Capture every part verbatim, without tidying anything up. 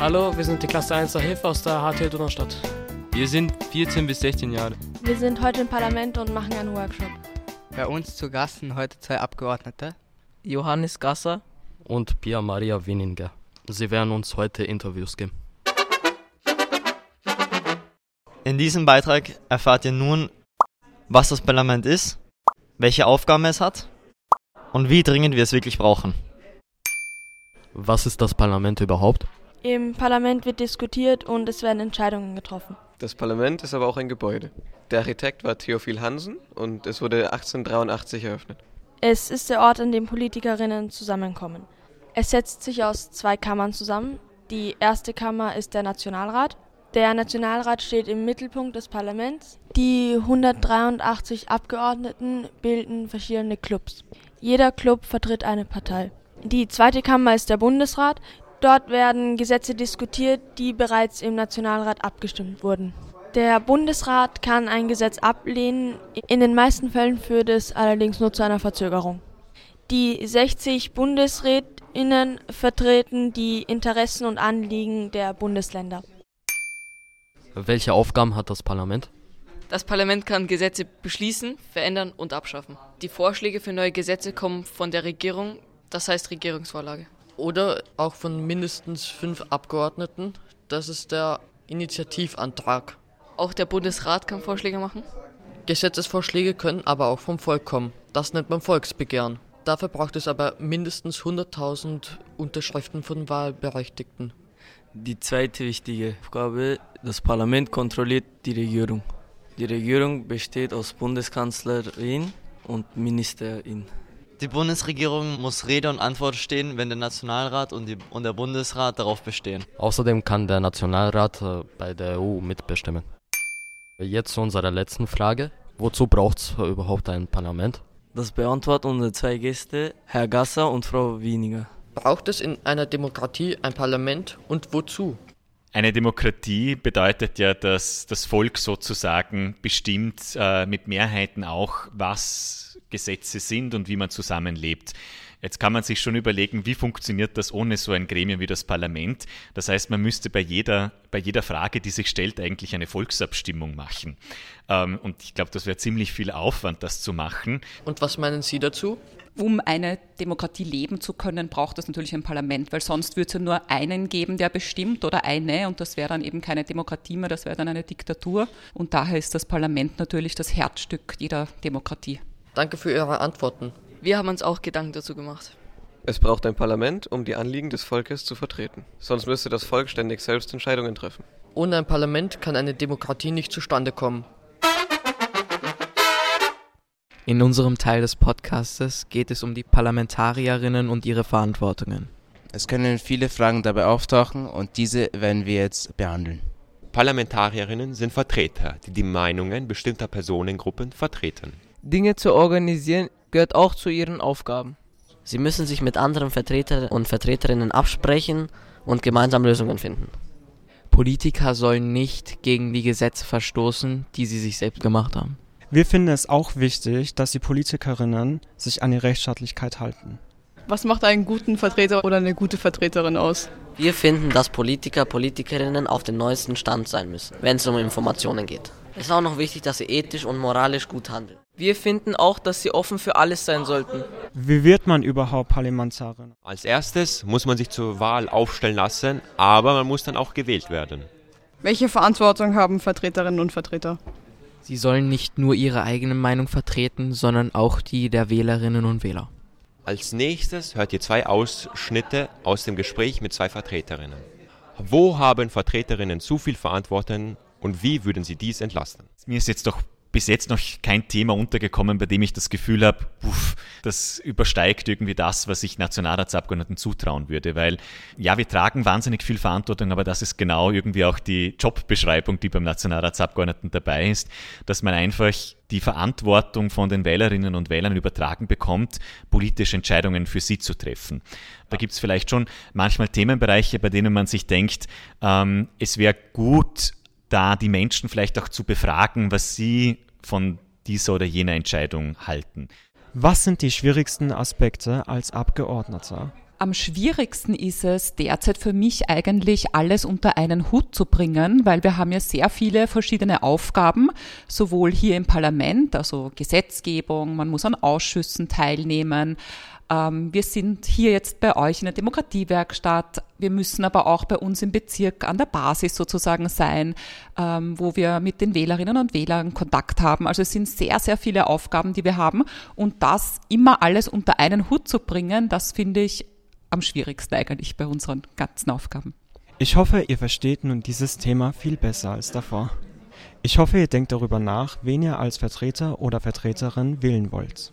Hallo, wir sind die Klasse eins der Hilfe aus der H T Donaustadt. Wir sind vierzehn bis sechzehn Jahre. Wir sind heute im Parlament und machen einen Workshop. Bei uns zu Gast sind heute zwei Abgeordnete. Johannes Gasser und Pia Maria Wieninger. Sie werden uns heute Interviews geben. In diesem Beitrag erfahrt ihr nun, was das Parlament ist, welche Aufgaben es hat und wie dringend wir es wirklich brauchen. Was ist das Parlament überhaupt? Im Parlament wird diskutiert und es werden Entscheidungen getroffen. Das Parlament ist aber auch ein Gebäude. Der Architekt war Theophil Hansen und es wurde achtzehnhundertdreiundachtzig eröffnet. Es ist der Ort, an dem Politikerinnen zusammenkommen. Es setzt sich aus zwei Kammern zusammen. Die erste Kammer ist der Nationalrat. Der Nationalrat steht im Mittelpunkt des Parlaments. Die hundertdreiundachtzig Abgeordneten bilden verschiedene Clubs. Jeder Club vertritt eine Partei. Die zweite Kammer ist der Bundesrat. Dort werden Gesetze diskutiert, die bereits im Nationalrat abgestimmt wurden. Der Bundesrat kann ein Gesetz ablehnen, in den meisten Fällen führt es allerdings nur zu einer Verzögerung. Die sechzig BundesrätInnen vertreten die Interessen und Anliegen der Bundesländer. Welche Aufgaben hat das Parlament? Das Parlament kann Gesetze beschließen, verändern und abschaffen. Die Vorschläge für neue Gesetze kommen von der Regierung, das heißt Regierungsvorlage. Oder auch von mindestens fünf Abgeordneten, das ist der Initiativantrag. Auch der Bundesrat kann Vorschläge machen? Gesetzesvorschläge können aber auch vom Volk kommen. Das nennt man Volksbegehren. Dafür braucht es aber mindestens hunderttausend Unterschriften von Wahlberechtigten. Die zweite wichtige Aufgabe, das Parlament kontrolliert die Regierung. Die Regierung besteht aus Bundeskanzlerin und Ministerin. Die Bundesregierung muss Rede und Antwort stehen, wenn der Nationalrat und, die, und der Bundesrat darauf bestehen. Außerdem kann der Nationalrat äh, bei der E U mitbestimmen. Jetzt zu unserer letzten Frage. Wozu braucht es überhaupt ein Parlament? Das beantworten unsere zwei Gäste, Herr Gasser und Frau Wieninger. Braucht es in einer Demokratie ein Parlament und wozu? Eine Demokratie bedeutet ja, dass das Volk sozusagen bestimmt äh, mit Mehrheiten auch, was Gesetze sind und wie man zusammenlebt. Jetzt kann man sich schon überlegen, wie funktioniert das ohne so ein Gremium wie das Parlament. Das heißt, man müsste bei jeder, bei jeder Frage, die sich stellt, eigentlich eine Volksabstimmung machen. Ähm, und ich glaube, das wäre ziemlich viel Aufwand, das zu machen. Und was meinen Sie dazu? Um eine Demokratie leben zu können, braucht es natürlich ein Parlament, weil sonst würde es ja nur einen geben, der bestimmt oder eine und das wäre dann eben keine Demokratie mehr, das wäre dann eine Diktatur und daher ist das Parlament natürlich das Herzstück jeder Demokratie. Danke für Ihre Antworten. Wir haben uns auch Gedanken dazu gemacht. Es braucht ein Parlament, um die Anliegen des Volkes zu vertreten. Sonst müsste das Volk ständig selbst Entscheidungen treffen. Ohne ein Parlament kann eine Demokratie nicht zustande kommen. In unserem Teil des Podcastes geht es um die Parlamentarierinnen und ihre Verantwortungen. Es können viele Fragen dabei auftauchen und diese werden wir jetzt behandeln. Parlamentarierinnen sind Vertreter, die die Meinungen bestimmter Personengruppen vertreten. Dinge zu organisieren gehört auch zu ihren Aufgaben. Sie müssen sich mit anderen Vertretern und Vertreterinnen absprechen und gemeinsam Lösungen finden. Politiker sollen nicht gegen die Gesetze verstoßen, die sie sich selbst gemacht haben. Wir finden es auch wichtig, dass die Politikerinnen sich an die Rechtsstaatlichkeit halten. Was macht einen guten Vertreter oder eine gute Vertreterin aus? Wir finden, dass Politiker, Politikerinnen auf dem neuesten Stand sein müssen, wenn es um Informationen geht. Es ist auch noch wichtig, dass sie ethisch und moralisch gut handeln. Wir finden auch, dass sie offen für alles sein sollten. Wie wird man überhaupt Parlamentarin? Als erstes muss man sich zur Wahl aufstellen lassen, aber man muss dann auch gewählt werden. Welche Verantwortung haben Vertreterinnen und Vertreter? Sie sollen nicht nur ihre eigene Meinung vertreten, sondern auch die der Wählerinnen und Wähler. Als nächstes hört ihr zwei Ausschnitte aus dem Gespräch mit zwei Vertreterinnen. Wo haben Vertreterinnen zu viel Verantwortung und wie würden sie dies entlasten? Mir ist jetzt doch bis jetzt noch kein Thema untergekommen, bei dem ich das Gefühl habe, uff, das übersteigt irgendwie das, was ich Nationalratsabgeordneten zutrauen würde. Weil, ja, wir tragen wahnsinnig viel Verantwortung, aber das ist genau irgendwie auch die Jobbeschreibung, die beim Nationalratsabgeordneten dabei ist, dass man einfach die Verantwortung von den Wählerinnen und Wählern übertragen bekommt, politische Entscheidungen für sie zu treffen. Da gibt es vielleicht schon manchmal Themenbereiche, bei denen man sich denkt, ähm, es wäre gut, da die Menschen vielleicht auch zu befragen, was sie von dieser oder jener Entscheidung halten. Was sind die schwierigsten Aspekte als Abgeordneter? Am schwierigsten ist es derzeit für mich eigentlich, alles unter einen Hut zu bringen, weil wir haben ja sehr viele verschiedene Aufgaben, sowohl hier im Parlament, also Gesetzgebung, man muss an Ausschüssen teilnehmen. Ähm, wir sind hier jetzt bei euch in der Demokratiewerkstatt. Wir müssen aber auch bei uns im Bezirk an der Basis sozusagen sein, ähm, wo wir mit den Wählerinnen und Wählern Kontakt haben. Also es sind sehr, sehr viele Aufgaben, die wir haben. Und das immer alles unter einen Hut zu bringen, das finde ich am schwierigsten eigentlich bei unseren ganzen Aufgaben. Ich hoffe, ihr versteht nun dieses Thema viel besser als davor. Ich hoffe, ihr denkt darüber nach, wen ihr als Vertreter oder Vertreterin wählen wollt.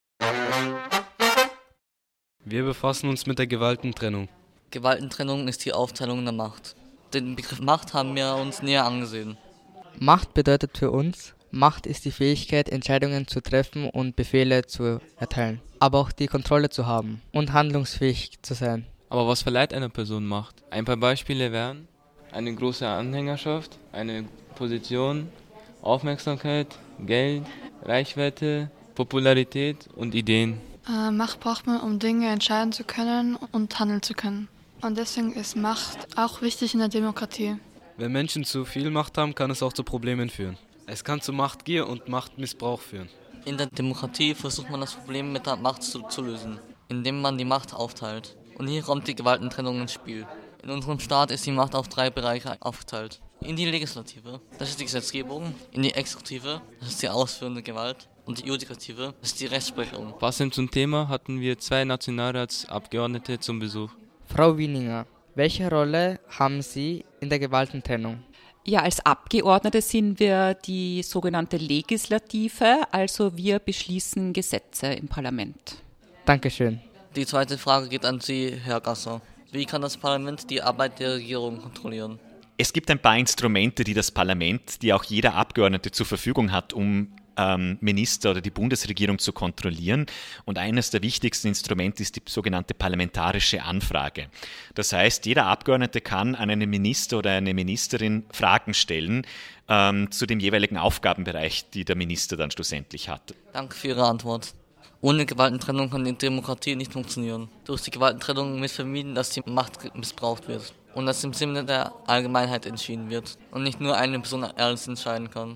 Wir befassen uns mit der Gewaltentrennung. Gewaltentrennung ist die Aufteilung der Macht. Den Begriff Macht haben wir uns näher angesehen. Macht bedeutet für uns, Macht ist die Fähigkeit, Entscheidungen zu treffen und Befehle zu erteilen, aber auch die Kontrolle zu haben und handlungsfähig zu sein. Aber was verleiht einer Person Macht? Ein paar Beispiele wären eine große Anhängerschaft, eine Position, Aufmerksamkeit, Geld, Reichweite, Popularität und Ideen. Äh, Macht braucht man, um Dinge entscheiden zu können und handeln zu können. Und deswegen ist Macht auch wichtig in der Demokratie. Wenn Menschen zu viel Macht haben, kann es auch zu Problemen führen. Es kann zu Machtgier und Machtmissbrauch führen. In der Demokratie versucht man das Problem mit der Macht zu, zu lösen, indem man die Macht aufteilt. Und hier kommt die Gewaltentrennung ins Spiel. In unserem Staat ist die Macht auf drei Bereiche aufgeteilt. In die Legislative, das ist die Gesetzgebung, in die Exekutive, das ist die ausführende Gewalt, und die Judikative, das ist die Rechtsprechung. Passend zum Thema hatten wir zwei Nationalratsabgeordnete zum Besuch. Frau Wieninger, welche Rolle haben Sie in der Gewaltentrennung? Ja, als Abgeordnete sind wir die sogenannte Legislative, also wir beschließen Gesetze im Parlament. Dankeschön. Die zweite Frage geht an Sie, Herr Gasser. Wie kann das Parlament die Arbeit der Regierung kontrollieren? Es gibt ein paar Instrumente, die das Parlament, die auch jeder Abgeordnete zur Verfügung hat, um ähm, Minister oder die Bundesregierung zu kontrollieren. Und eines der wichtigsten Instrumente ist die sogenannte parlamentarische Anfrage. Das heißt, jeder Abgeordnete kann an einen Minister oder eine Ministerin Fragen stellen ähm, zu dem jeweiligen Aufgabenbereich, die der Minister dann schlussendlich hat. Danke für Ihre Antwort. Ohne Gewaltentrennung kann die Demokratie nicht funktionieren. Durch die Gewaltentrennung wird vermieden, dass die Macht missbraucht wird und dass im Sinne der Allgemeinheit entschieden wird und nicht nur eine Person alles entscheiden kann.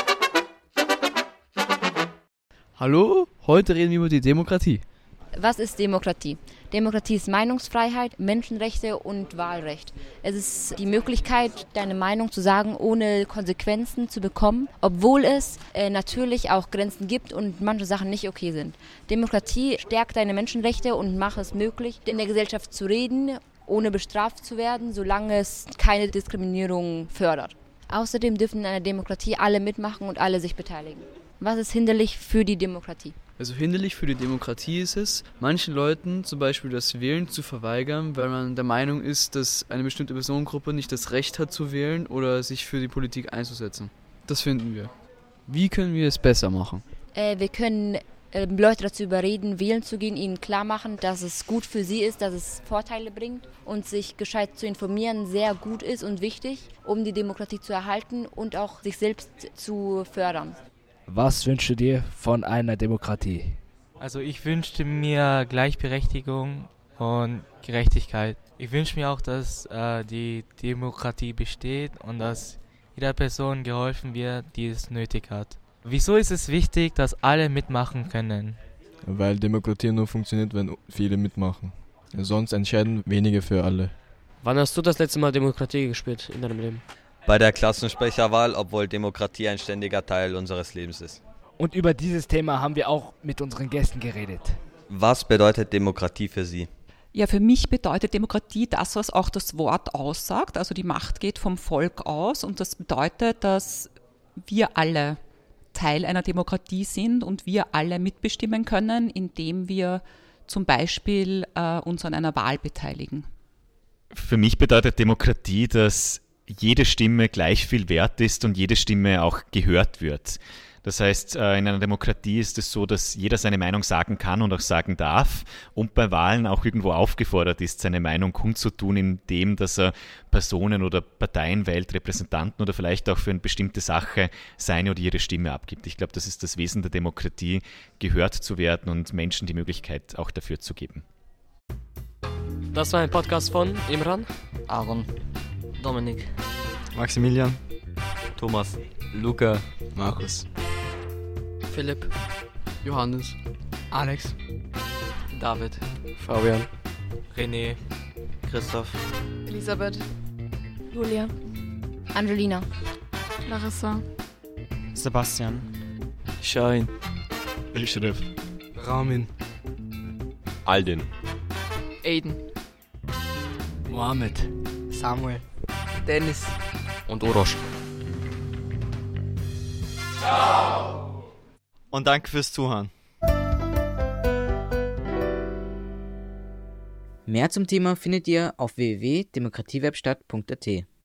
Hallo, heute reden wir über die Demokratie. Was ist Demokratie? Demokratie ist Meinungsfreiheit, Menschenrechte und Wahlrecht. Es ist die Möglichkeit, deine Meinung zu sagen, ohne Konsequenzen zu bekommen, obwohl es äh, natürlich auch Grenzen gibt und manche Sachen nicht okay sind. Demokratie stärkt deine Menschenrechte und macht es möglich, in der Gesellschaft zu reden, ohne bestraft zu werden, solange es keine Diskriminierung fördert. Außerdem dürfen in einer Demokratie alle mitmachen und alle sich beteiligen. Was ist hinderlich für die Demokratie? Also hinderlich für die Demokratie ist es, manchen Leuten zum Beispiel das Wählen zu verweigern, weil man der Meinung ist, dass eine bestimmte Personengruppe nicht das Recht hat zu wählen oder sich für die Politik einzusetzen. Das finden wir. Wie können wir es besser machen? Äh, wir können äh, Leute dazu überreden, wählen zu gehen, ihnen klar machen, dass es gut für sie ist, dass es Vorteile bringt und sich gescheit zu informieren sehr gut ist und wichtig, um die Demokratie zu erhalten und auch sich selbst zu fördern. Was wünschst du dir von einer Demokratie? Also ich wünschte mir Gleichberechtigung und Gerechtigkeit. Ich wünsche mir auch, dass äh, die Demokratie besteht und dass jeder Person geholfen wird, die es nötig hat. Wieso ist es wichtig, dass alle mitmachen können? Weil Demokratie nur funktioniert, wenn viele mitmachen. Sonst entscheiden wenige für alle. Wann hast du das letzte Mal Demokratie gespielt in deinem Leben? Bei der Klassensprecherwahl, obwohl Demokratie ein ständiger Teil unseres Lebens ist. Und über dieses Thema haben wir auch mit unseren Gästen geredet. Was bedeutet Demokratie für Sie? Ja, für mich bedeutet Demokratie das, was auch das Wort aussagt. Also die Macht geht vom Volk aus und das bedeutet, dass wir alle Teil einer Demokratie sind und wir alle mitbestimmen können, indem wir zum Beispiel äh, uns an einer Wahl beteiligen. Für mich bedeutet Demokratie, dass jede Stimme gleich viel wert ist und jede Stimme auch gehört wird. Das heißt, in einer Demokratie ist es so, dass jeder seine Meinung sagen kann und auch sagen darf und bei Wahlen auch irgendwo aufgefordert ist, seine Meinung kundzutun, indem dass er Personen oder Parteien wählt, Repräsentanten oder vielleicht auch für eine bestimmte Sache seine oder ihre Stimme abgibt. Ich glaube, das ist das Wesen der Demokratie, gehört zu werden und Menschen die Möglichkeit auch dafür zu geben. Das war ein Podcast von Imran, Aaron, Dominik, Maximilian, Thomas, Luca, Markus, Philipp, Johannes, Alex, David, Fabian, René, Christoph, Elisabeth, Julia, Angelina, Larissa, Sebastian, Schein, Elschref, Ramin, Aldin, Aiden, Mohammed, Samuel, Dennis und Orosch. Und danke fürs Zuhören. Mehr zum Thema findet ihr auf w w w punkt demokratiewerkstatt punkt a t.